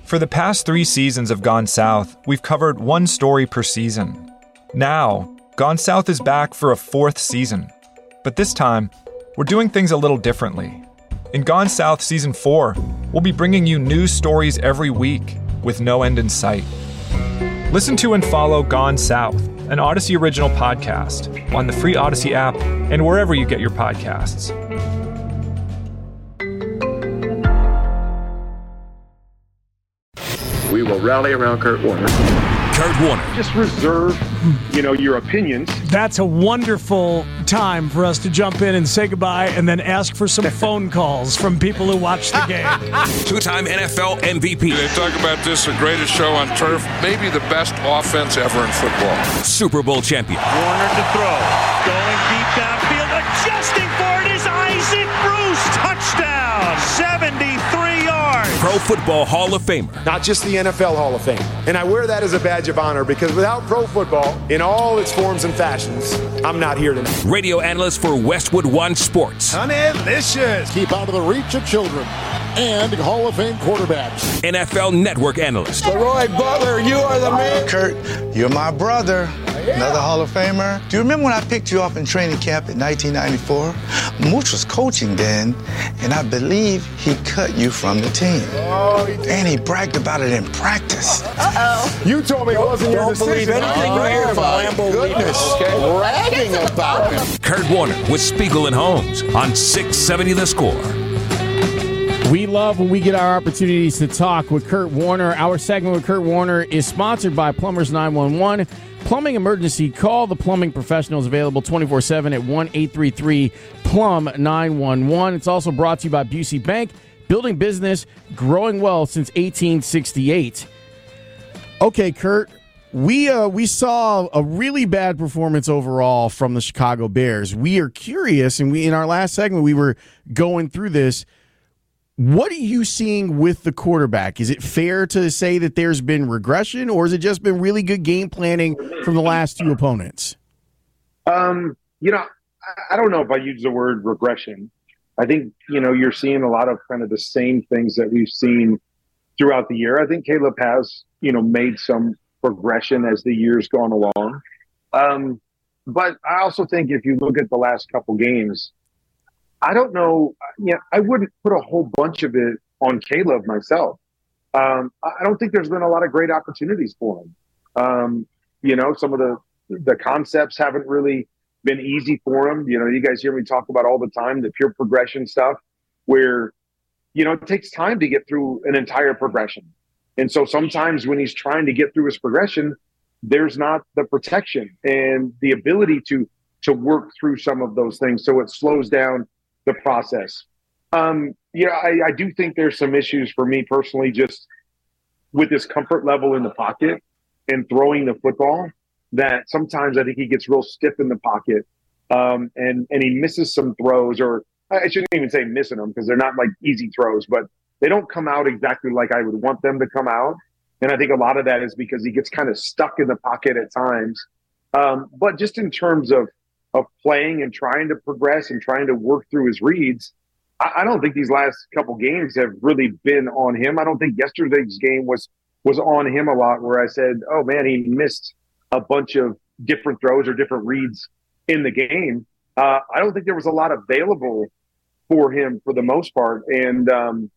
For the past 3 seasons of Gone South, we've covered one story per season. Now, Gone South is back for a 4th season. But this time, we're doing things a little differently. In Gone South Season 4, we'll be bringing you news stories every week with no end in sight. Listen to and follow Gone South, an Odyssey original podcast, on the free Odyssey app and wherever you get your podcasts. We will rally around Kurt Warner. Kurt Warner. Just reserve, your opinions. That's a wonderful time for us to jump in and say goodbye and then ask for some phone calls from people who watch the game. 2-time NFL MVP. They talk about this, the greatest show on turf, maybe the best offense ever in football. Super Bowl champion. Warner to throw. Going deep downfield. Adjusting for it is Isaac Bruce. Touchdown. 73 yards. Pro Football Hall of Famer. Not just the NFL Hall of Fame. And I wear that as a badge of honor because without pro football, in all its forms and fashions, I'm not here tonight. Radio analyst for Westwood One Sports. Honeylicious. Keep out of the reach of children. And Hall of Fame quarterbacks. NFL Network analyst. Leroy Butler, you are the man. Kurt, you're my brother. Another Hall of Famer. Do you remember when I picked you up in training camp in 1994? Mooch was coaching then, and I believe he cut you from the team. Oh, he did. And he bragged about it in practice. Uh-oh. You told me it wasn't your decision. Don't believe anything you hear from Lambeau. Goodness. Bragging about him. Kurt Warner with Spiegel and Holmes on 670 The Score. We love when we get our opportunities to talk with Kurt Warner. Our segment with Kurt Warner is sponsored by Plumbers 911. Plumbing emergency, call the plumbing professionals, available 24/7 at 1-833-PLUM-911. It's also brought to you by Busey Bank, building business, growing wealth since 1868. Okay, Kurt, we saw a really bad performance overall from the Chicago Bears. We are curious, and in our last segment, we were going through this. What are you seeing with the quarterback? Is it fair to say that there's been regression, or has it just been really good game planning from the last 2 opponents? I don't know if I use the word regression. I think, you're seeing a lot of kind of the same things that we've seen throughout the year. I think Caleb has, made some progression as the year's gone along. But I also think if you look at the last couple games, I don't know. I wouldn't put a whole bunch of it on Caleb myself. I don't think there's been a lot of great opportunities for him. Some of the concepts haven't really been easy for him. You guys hear me talk about all the time, the pure progression stuff where, it takes time to get through an entire progression. And so sometimes when he's trying to get through his progression, there's not the protection and the ability to work through some of those things. So it slows down the process. I do think there's some issues for me personally, just with his comfort level in the pocket and throwing the football, that sometimes I think he gets real stiff in the pocket, and he misses some throws, or I shouldn't even say missing them because they're not like easy throws, but they don't come out exactly like I would want them to come out. And I think a lot of that is because he gets kind of stuck in the pocket at times. But just in terms of playing and trying to progress and trying to work through his reads, I don't think these last couple games have really been on him. I don't think yesterday's game was on him a lot, where I said, oh man, he missed a bunch of different throws or different reads in the game. I don't think there was a lot available for him for the most part. And,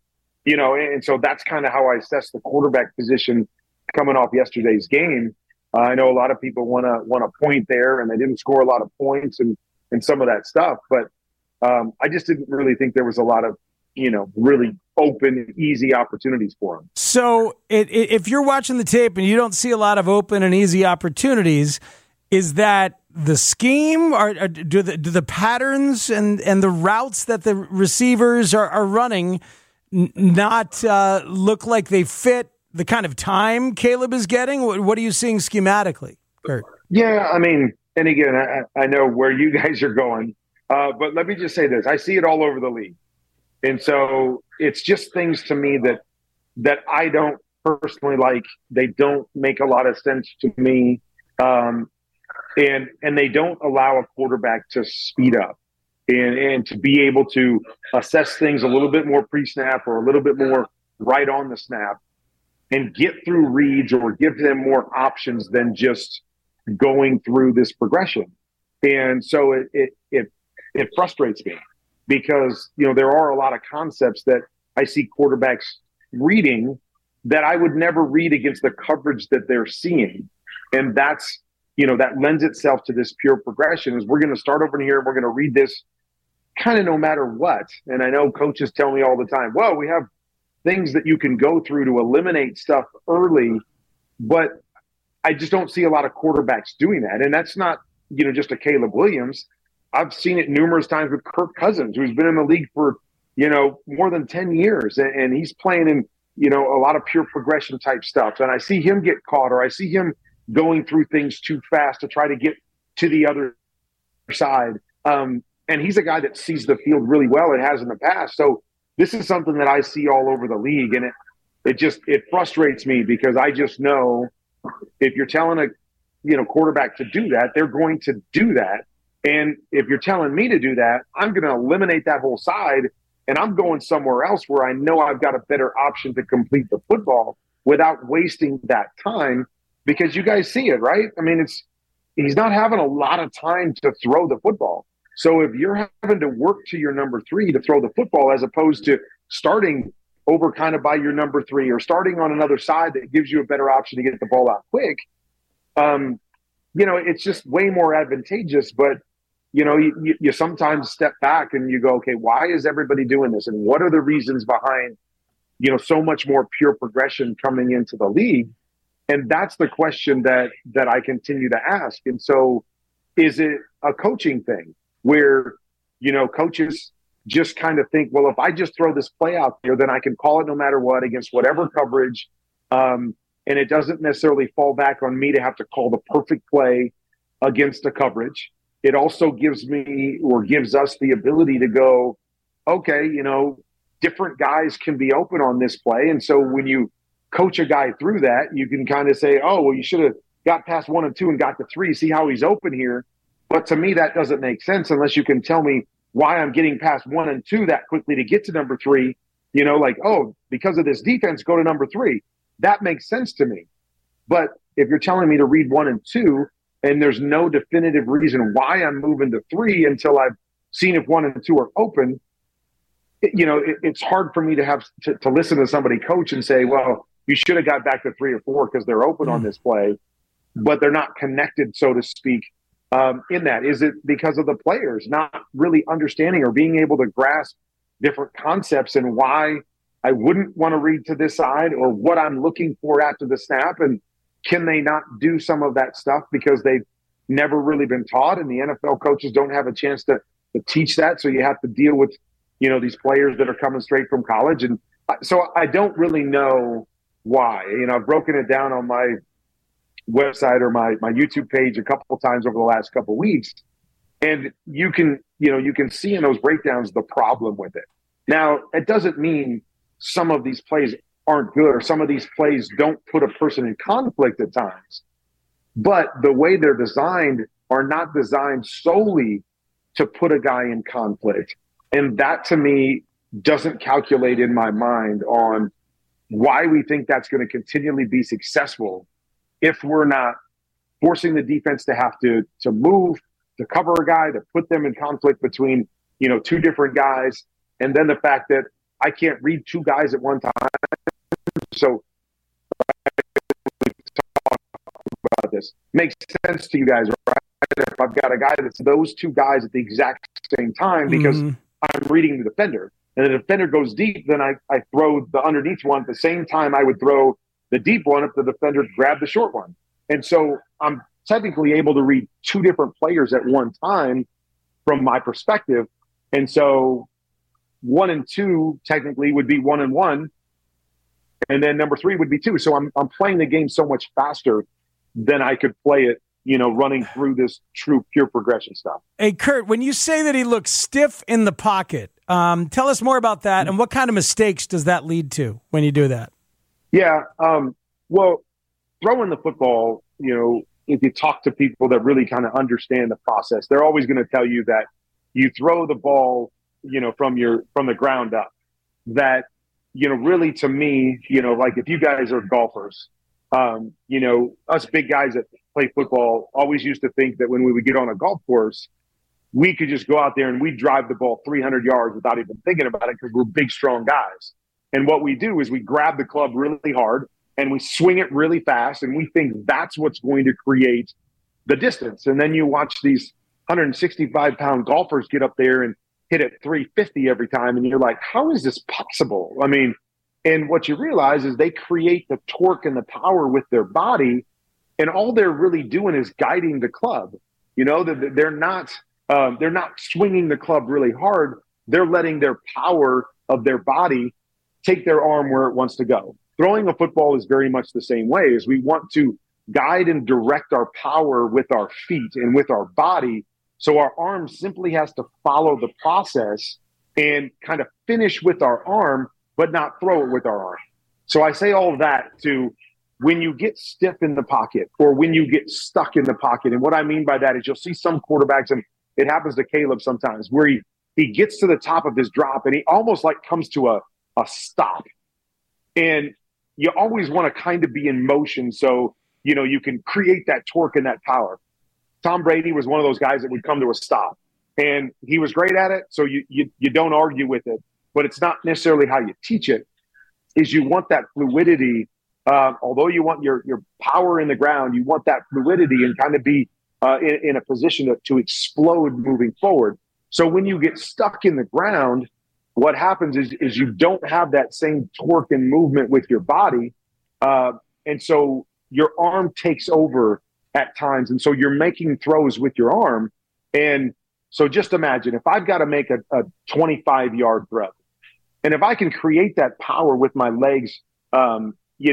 and so that's kind of how I assess the quarterback position coming off yesterday's game. I know a lot of people want to point there, and they didn't score a lot of points and some of that stuff. But I just didn't really think there was a lot of, really open, easy opportunities for him. So if you're watching the tape and you don't see a lot of open and easy opportunities, is that the scheme, or do the patterns and the routes that the receivers are running not look like they fit the kind of time Caleb is getting? What are you seeing schematically, Kurt? Yeah, I mean, and again, I know where you guys are going, but let me just say this. I see it all over the league. And so it's just things to me that I don't personally like. They don't make a lot of sense to me. And they don't allow a quarterback to speed up and to be able to assess things a little bit more pre-snap or a little bit more right on the snap. and get through reads or give them more options than just going through this progression. And so it frustrates me because, there are a lot of concepts that I see quarterbacks reading that I would never read against the coverage that they're seeing. And that's, that lends itself to this pure progression is we're going to start over here and we're going to read this kind of no matter what. And I know coaches tell me all the time, well, we have things that you can go through to eliminate stuff early, but I just don't see a lot of quarterbacks doing that. And that's not, just a Caleb Williams. I've seen it numerous times with Kirk Cousins, who's been in the league for, more than 10 years. And he's playing in, a lot of pure progression type stuff. And I see him get caught, or I see him going through things too fast to try to get to the other side. And he's a guy that sees the field really well and has in the past. So this is something that I see all over the league. And it frustrates me because I just know if you're telling a quarterback to do that, they're going to do that. And if you're telling me to do that, I'm going to eliminate that whole side and I'm going somewhere else where I know I've got a better option to complete the football without wasting that time, because you guys see it, right? I mean, he's not having a lot of time to throw the football. So if you're having to work to your number 3 to throw the football, as opposed to starting over kind of by your number 3 or starting on another side that gives you a better option to get the ball out quick, it's just way more advantageous. But, you sometimes step back and you go, okay, why is everybody doing this? And what are the reasons behind, so much more pure progression coming into the league? And that's the question that I continue to ask. And so is it a coaching thing where, coaches just kind of think, well, if I just throw this play out there, then I can call it no matter what against whatever coverage. And it doesn't necessarily fall back on me to have to call the perfect play against a coverage. It also gives me or gives us the ability to go, okay, different guys can be open on this play. And so when you coach a guy through that, you can kind of say, oh, well, you should have got past 1 and 2 and got to 3. See how he's open here. But to me, that doesn't make sense unless you can tell me why I'm getting past 1 and 2 that quickly to get to number 3. Because of this defense, go to number 3. That makes sense to me. But if you're telling me to read 1 and 2, and there's no definitive reason why I'm moving to 3 until I've seen if 1 and 2 are open, it's hard for me to have to listen to somebody coach and say, well, you should have got back to 3 or 4 because they're open on this play, but they're not connected, so to speak. In that, is it because of the players not really understanding or being able to grasp different concepts and why I wouldn't want to read to this side or what I'm looking for after the snap? And can they not do some of that stuff because they've never really been taught, and the NFL coaches don't have a chance to teach that? So you have to deal with, these players that are coming straight from college. And so I don't really know why. I've broken it down on my website or my YouTube page a couple of times over the last couple of weeks. And you can see in those breakdowns the problem with it. Now, it doesn't mean some of these plays aren't good or some of these plays don't put a person in conflict at times. But the way they're designed are not designed solely to put a guy in conflict. And that, to me, doesn't calculate in my mind on why we think that's going to continually be successful if we're not forcing the defense to have to move, to cover a guy, to put them in conflict between, 2 different guys. And then the fact that I can't read 2 guys at one time. So we talk about this. Makes sense to you guys, right? If I've got a guy that's those 2 guys at the exact same time because I'm reading the defender. And the defender goes deep, then I throw the underneath one at the same time I would throw the deep one if the defender grabbed the short one. And so I'm technically able to read 2 different players at one time from my perspective. And so 1 and 2 technically would be 1 and 1. And then number 3 would be 2. So I'm playing the game so much faster than I could play it, running through this true pure progression stuff. Hey, Kurt, when you say that he looks stiff in the pocket, tell us more about that. And what kind of mistakes does that lead to when you do that? Yeah. Well, throwing the football, if you talk to people that really kind of understand the process, they're always going to tell you that you throw the ball, from the ground up, that really to me, like if you guys are golfers, us big guys that play football always used to think that when we would get on a golf course, we could just go out there and we drive the ball 300 yards without even thinking about it because we're big, strong guys. And what we do is we grab the club really hard and we swing it really fast, and we think that's what's going to create the distance. And then you watch these 165-pound golfers get up there and hit it 350 every time, and you're like, how is this possible? I mean, and what you realize is they create the torque and the power with their body, and all they're really doing is guiding the club. They're not swinging the club really hard. They're letting their power of their body take their arm where it wants to go. Throwing a football is very much the same way, as we want to guide and direct our power with our feet and with our body. So our arm simply has to follow the process and kind of finish with our arm, but not throw it with our arm. So I say all of that to when you get stiff in the pocket or when you get stuck in the pocket. And what I mean by that is you'll see some quarterbacks, and it happens to Caleb sometimes, where he gets to the top of his drop and he almost like comes to a stop. And you always want to kind of be in motion so, you can create that torque and that power. Tom Brady was one of those guys that would come to a stop, and he was great at it. So you don't argue with it, but it's not necessarily how you teach it. Is you want that fluidity. Although you want your power in the ground, you want that fluidity and kind of be in a position to explode moving forward. So when you get stuck in the ground, what happens is you don't have that same torque and movement with your body. And so your arm takes over at times. And so you're making throws with your arm. And so just imagine if I've got to make a 25-yard throw, and if I can create that power with my legs, and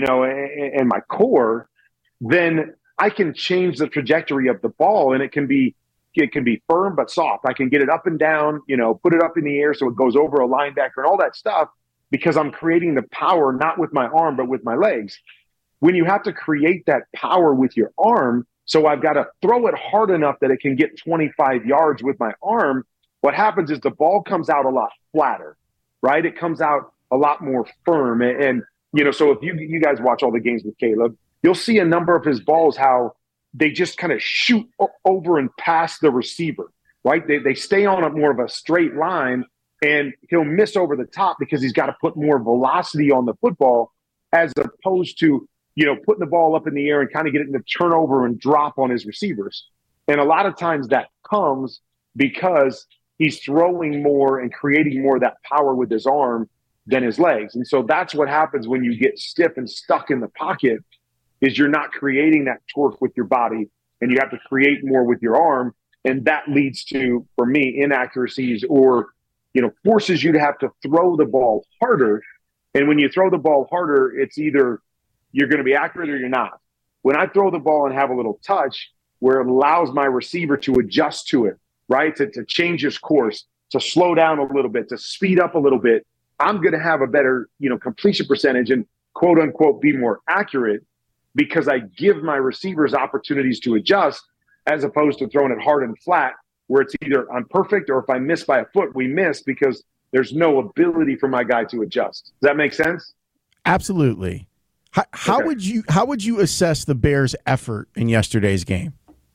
my core, then I can change the trajectory of the ball, and it can be firm but soft. I can get it up and down, put it up in the air so it goes over a linebacker and all that stuff, because I'm creating the power not with my arm but with my legs. When you have to create that power with your arm, so I've got to throw it hard enough that it can get 25 yards with my arm, what happens is the ball comes out a lot flatter, right? It comes out a lot more firm. And so if you guys watch all the games with Caleb, you'll see a number of his balls, how they just kind of shoot over and past the receiver, right? They stay on a more of a straight line, and he'll miss over the top because he's got to put more velocity on the football, as opposed to, putting the ball up in the air and kind of getting it to turn over and drop on his receivers. And a lot of times that comes because he's throwing more and creating more of that power with his arm than his legs. And so that's what happens when you get stiff and stuck in the pocket, is you're not creating that torque with your body, and you have to create more with your arm. And that leads to, for me, inaccuracies, or, forces you to have to throw the ball harder. And when you throw the ball harder, it's either you're going to be accurate or you're not. When I throw the ball and have a little touch where it allows my receiver to adjust to it, right? To change his course, to slow down a little bit, to speed up a little bit, I'm going to have a better, completion percentage and quote unquote be more accurate, because I give my receivers opportunities to adjust, as opposed to throwing it hard and flat where it's either I'm perfect, or if I miss by a foot, we miss because there's no ability for my guy to adjust. Does that make sense? Absolutely. How would you assess the Bears' effort in yesterday's game?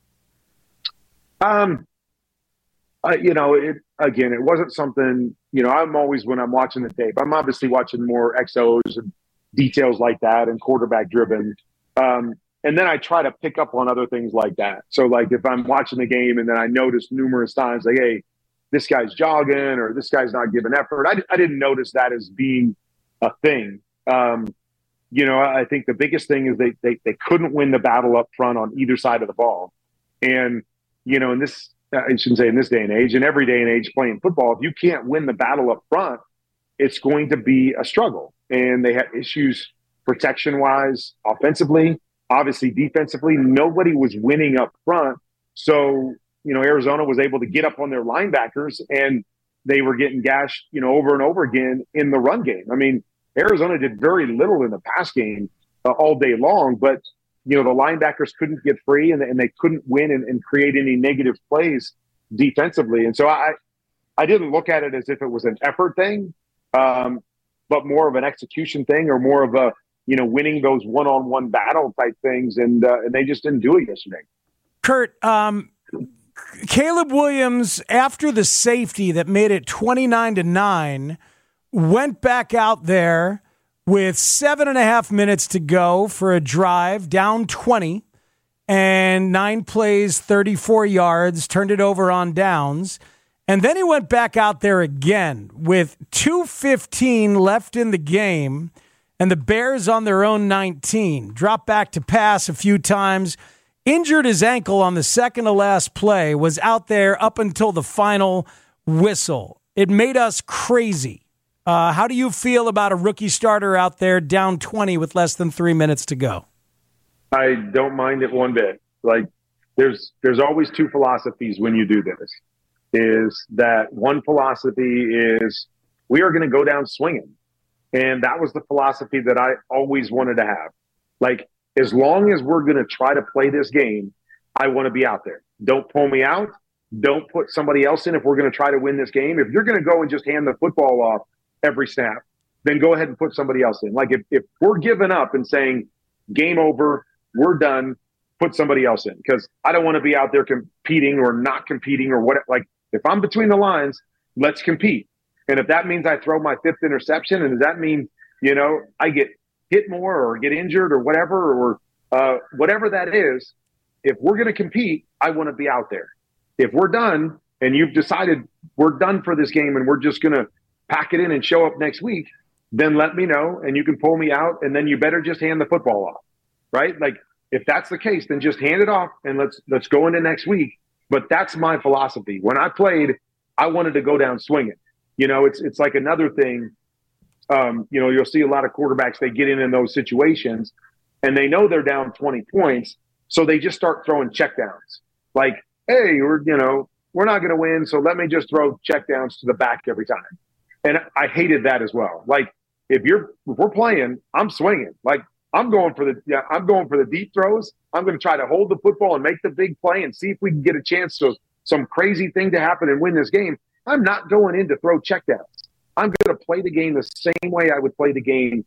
It wasn't something, I'm always, when I'm watching the tape, I'm obviously watching more XOs and details like that and quarterback driven. And then I try to pick up on other things like that. So like if I'm watching the game and then I notice numerous times, like, hey, this guy's jogging or this guy's not giving effort, I didn't notice that as being a thing. I think the biggest thing is they couldn't win the battle up front on either side of the ball. And, in this, I shouldn't say in this day and age, in every day and age playing football, if you can't win the battle up front, it's going to be a struggle. And they had issues protection-wise, offensively, obviously defensively. Nobody was winning up front. So, Arizona was able to get up on their linebackers, and they were getting gashed, over and over again in the run game. I mean, Arizona did very little in the pass game all day long, but, the linebackers couldn't get free, and they couldn't win and create any negative plays defensively. And so I didn't look at it as if it was an effort thing. But but more of an execution thing or more of a, winning those one-on-one battle type things. And they just didn't do it yesterday. Kurt, Caleb Williams, after the safety that made it 29-9, went back out there with 7.5 minutes to go for a drive, down 20, and 9 plays, 34 yards, turned it over on downs. And then he went back out there again with 2:15 left in the game, and the Bears on their own 19. Dropped back to pass a few times, injured his ankle on the second to last play, was out there up until the final whistle. It made us crazy. How do you feel about a rookie starter out there down 20 with less than 3 minutes to go? I don't mind it one bit. Like, there's always two philosophies when you do this. Is that one philosophy is we are going to go down swinging. And that was the philosophy that I always wanted to have. Like, as long as we're going to try to play this game, I want to be out there. Don't pull me out. Don't put somebody else in if we're going to try to win this game. If you're going to go and just hand the football off every snap, then go ahead and put somebody else in. Like, if we're giving up and saying, game over, we're done, put somebody else in. Because I don't want to be out there competing or not competing or what. Like, if I'm between the lines, let's compete. And if that means I throw my 5th interception, and does that mean, I get hit more or get injured or whatever, or whatever that is, if we're going to compete, I want to be out there. If we're done and you've decided we're done for this game and we're just going to pack it in and show up next week, then let me know and you can pull me out, and then you better just hand the football off, right? Like, if that's the case, then just hand it off and let's go into next week. But that's my philosophy. When I played, I wanted to go down swinging. It's like another thing. You'll see a lot of quarterbacks, they get in those situations and they know they're down 20 points. So they just start throwing checkdowns. Like, hey, we're not going to win, so let me just throw checkdowns to the back every time. And I hated that as well. Like, if we're playing, I'm swinging. Like, I'm going for the deep throws. I'm going to try to hold the football and make the big play and see if we can get a chance to some crazy thing to happen and win this game. I'm not going in to throw checkdowns. I'm going to play the game the same way I would play the game,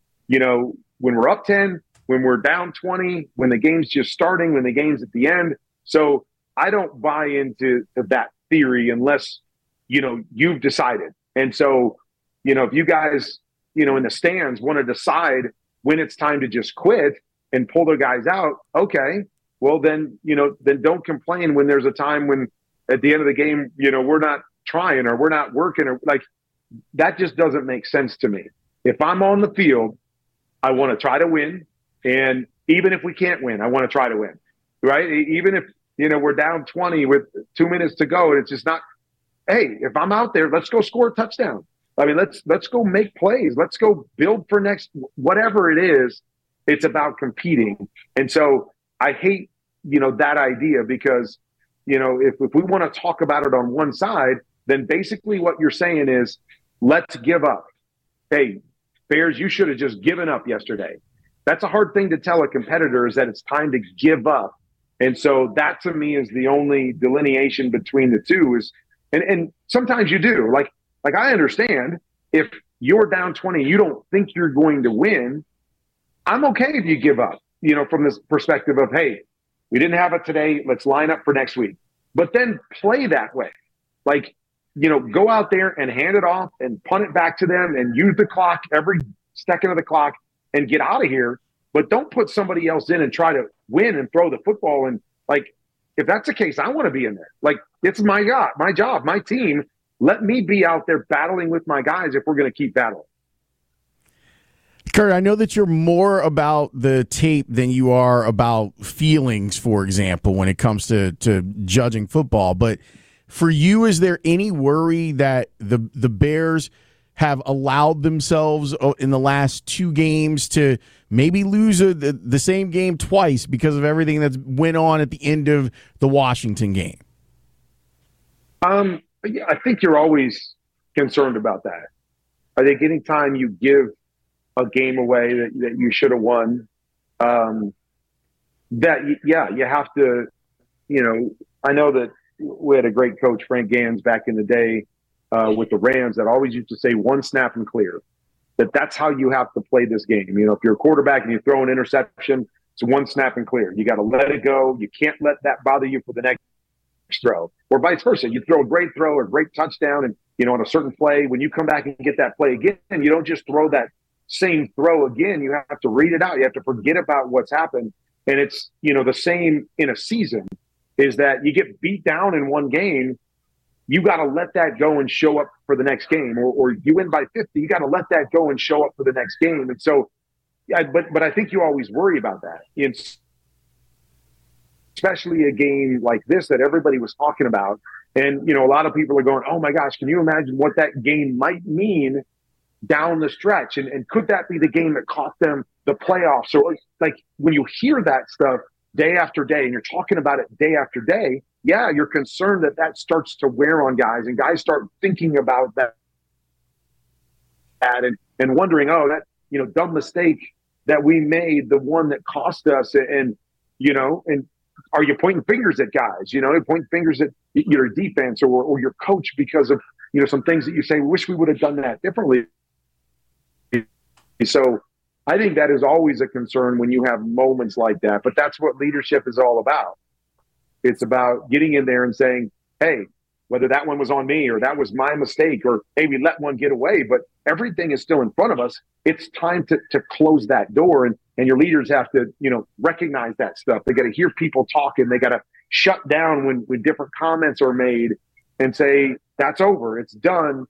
when we're up 10, when we're down 20, when the game's just starting, when the game's at the end. So I don't buy into that theory unless, you've decided. And so, if you guys, in the stands want to decide when it's time to just quit and pull the guys out, okay, well then don't complain when there's a time when at the end of the game, we're not trying or we're not working, or like, that just doesn't make sense to me. If I'm on the field, I want to try to win. And even if we can't win, I want to try to win, right? Even if, we're down 20 with 2 minutes to go and it's just not, hey, if I'm out there, let's go score a touchdown. I mean, let's go make plays. Let's go build for next, whatever it is. It's about competing. And so I hate, that idea because, if we want to talk about it on one side, then basically what you're saying is, let's give up. Hey, Bears, you should have just given up yesterday. That's a hard thing to tell a competitor, is that it's time to give up. And so that to me is the only delineation between the two is, and sometimes you do. Like I understand if you're down 20, you don't think you're going to win. I'm okay if you give up, from this perspective of, hey, we didn't have it today. Let's line up for next week. But then play that way. Like, go out there and hand it off and punt it back to them and use the clock, every second of the clock, and get out of here. But don't put somebody else in and try to win and throw the football. And like, if that's the case, I want to be in there. Like, it's my job, my team. Let me be out there battling with my guys if we're going to keep battling. Kurt, I know that you're more about the tape than you are about feelings, for example, when it comes to judging football. But for you, is there any worry that the Bears have allowed themselves in the last 2 games to maybe lose the same game twice because of everything that went on at the end of the Washington game? Yeah, I think you're always concerned about that. I think anytime you give a game away that you should have won, you have to, I know that we had a great coach, Frank Gans, back in the day with the Rams that always used to say 1 snap and clear. that's how you have to play this game. You know, if you're a quarterback and you throw an interception, it's one snap and clear. You got to let it go. You can't let that bother you for the next throw, or vice versa. You throw a great throw or a great touchdown, and you know, on a certain play, when you come back and get that play again, you don't just throw that same throw again. You have to read it out. You have to forget about what's happened. And it's, you know, the same in a season, is that you get beat down in one game, you got to let that go and show up for the next game, or you win by 50, you got to let that go and show up for the next game. And so, yeah, but I think you always worry about that. It's especially a game like this that everybody was talking about. And, you know, a lot of people are going, oh my gosh, can you imagine what that game might mean down the stretch? And could that be the game that cost them the playoffs? Or like when you hear that stuff day after day and you're talking about it day after day, yeah, you're concerned that starts to wear on guys, and guys start thinking about that and wondering, oh, that, you know, dumb mistake that we made, the one that cost us. And, you know, and are you pointing fingers at guys? You know, pointing fingers at your defense or your coach because of, you know, some things that you say, wish we would have done that differently. So I think that is always a concern when you have moments like that. But that's what leadership is all about. It's about getting in there and saying, hey, whether that one was on me or that was my mistake, or hey, we let one get away, but everything is still in front of us. It's time to close that door. And your leaders have to, you know, recognize that stuff. They got to hear people talking. They got to shut down when different comments are made and say, that's over. It's done.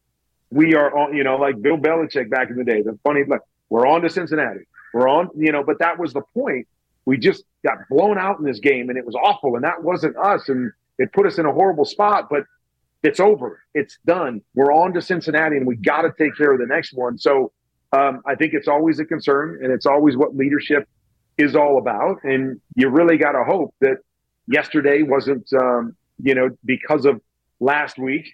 We are on, you know, like Bill Belichick back in the day. The funny, like, we're on to Cincinnati. We're on, you know, but that was the point. We just got blown out in this game, and it was awful. And that wasn't us. And it put us in a horrible spot, but it's over. It's done. We're on to Cincinnati, and we got to take care of the next one. So I think it's always a concern, and it's always what leadership is all about. And you really got to hope that yesterday wasn't, you know, because of last week,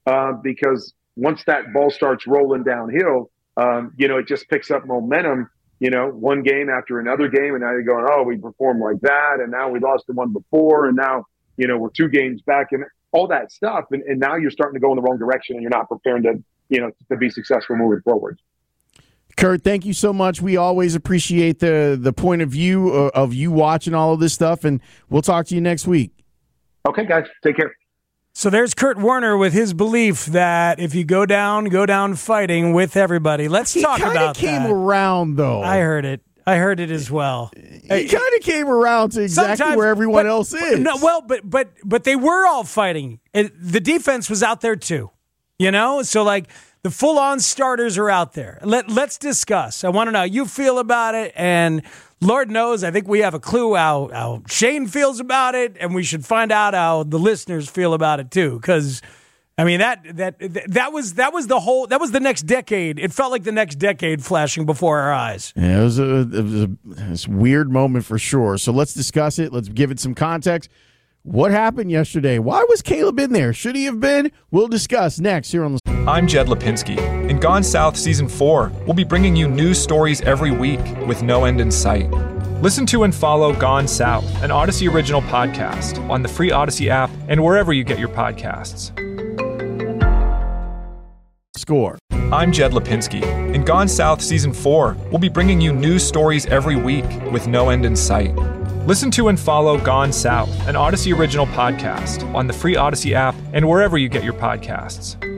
because once that ball starts rolling downhill, you know, it just picks up momentum, you know, one game after another game. And now you're going, oh, we performed like that. And now we lost the one before. And now, you know, we're 2 games back and all that stuff. And now you're starting to go in the wrong direction, and you're not preparing to, you know, to be successful moving forward. Kurt, thank you so much. We always appreciate the point of view of you watching all of this stuff, and we'll talk to you next week. Okay, guys. Take care. So there's Kurt Warner with his belief that if you go down fighting with everybody. Let's talk about that. He kind of came around, though. I heard it as well. He kind of came around to exactly where everyone else is. No, well, but they were all fighting. The defense was out there too, you know? So, like, the full-on starters are out there. Let's discuss. I want to know how you feel about it, and Lord knows I think we have a clue how Shane feels about it, and we should find out how the listeners feel about it too, because I mean that was the next decade. It felt like the next decade flashing before our eyes. Yeah, it was a weird moment for sure. So let's discuss it. Let's give it some context. What happened yesterday? Why was Caleb in there? Should he have been? We'll discuss next here on the. I'm Jed Lipinski. In Gone South Season 4, we'll be bringing you news stories every week with no end in sight. Listen to and follow Gone South, an Odyssey original podcast, on the free Odyssey app and wherever you get your podcasts. Score. I'm Jed Lipinski. In Gone South Season 4, we'll be bringing you news stories every week with no end in sight. Listen to and follow Gone South, an Odyssey original podcast, on the free Odyssey app and wherever you get your podcasts.